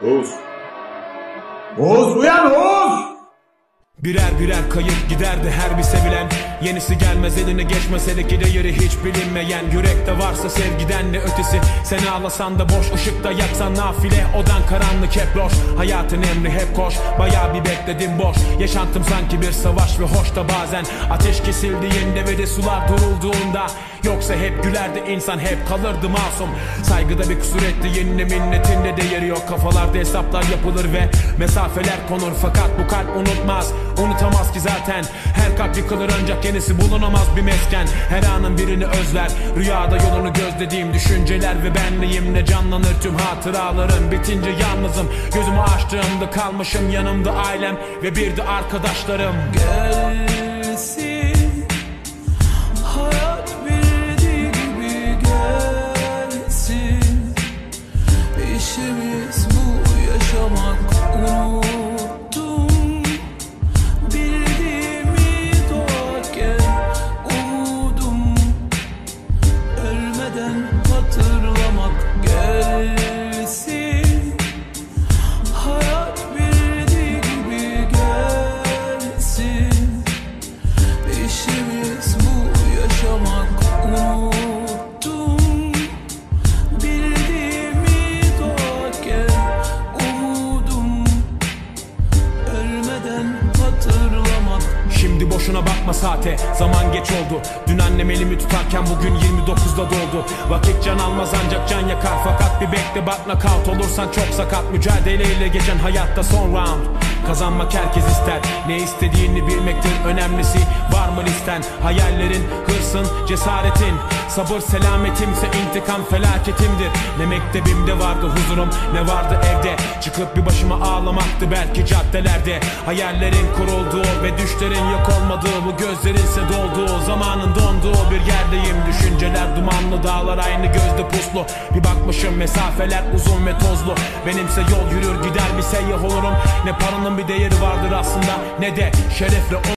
Oğuz. Oğuz uyan Oğuz! Birer birer kayıp giderdi her bir sevilen. Yenisi gelmez eline geçmese de gideri hiç bilinmeyen. Yürekte varsa sevgiden ne ötesi. Sen ağlasan da boş, ışıkta yaksan nafile. Odan karanlık hep loş, hayatın emri hep koş. Bayağı bir bekledim boş, yaşantım sanki bir savaş ve hoş da bazen ateş kesildiğinde ve de sular durulduğunda. Yoksa hep gülerdi insan, hep kalırdı masum. Saygıda bir kusur etti, yenine minnetinde değeri yok. Kafalarda hesaplar yapılır ve mesafeler konur. Fakat bu kalp unutmaz, unutamaz ki zaten. Her kalp yıkılır ancak yenisi bulunamaz bir mesken. Her anın birini özler, rüyada yolunu gözlediğim düşünceler ve benliğim ne canlanır tüm hatıralarım. Bitince yalnızım, gözümü açtığımda kalmışım, yanımda ailem ve bir de arkadaşlarım. Gelsin hayat bildiği gibi gelsin. İşimiz bu, yaşamak. Unuttum bildiğimi doğarken, umudum ölmeden hatırlamak. Gelsin hayat bildiği gibi gelsin. İşimiz bu, yaşamak. Unuttum bildiğimi doğarken, umudum ölmeden hatırlamak. Şimdi boşuna bakma saate, zaman geç oldu. Dün annem elimi tutarken bugün 29'da doldu. Vakit can almaz ancak can yakar. Fakat bir bekle bak, knockout olursan çok sakat. Mücadeleyle geçen hayatta son round. Kazanmak herkes ister, ne istediğini bilmektir önemlisi. Var mı listen, hayallerin, hırsın, cesaretin. Sabır selametimse intikam felaketimdir. Ne mektebimde vardı huzurum, ne vardı evde. Çıkıp bir başıma ağlamaktı belki caddelerde. Hayallerin kurulduğu ve düşlerin yok olmadığı, bu gözlerinse dolduğu, zamanın donduğu bir yerdeyim. Düşünceler dumanlı, dağlar aynı gözde puslu. Bir bakmışım mesafeler uzun ve tozlu. Benimse yol yürür gider bir seyyah olurum. Ne paranın bir değeri vardır aslında, ne de şerefle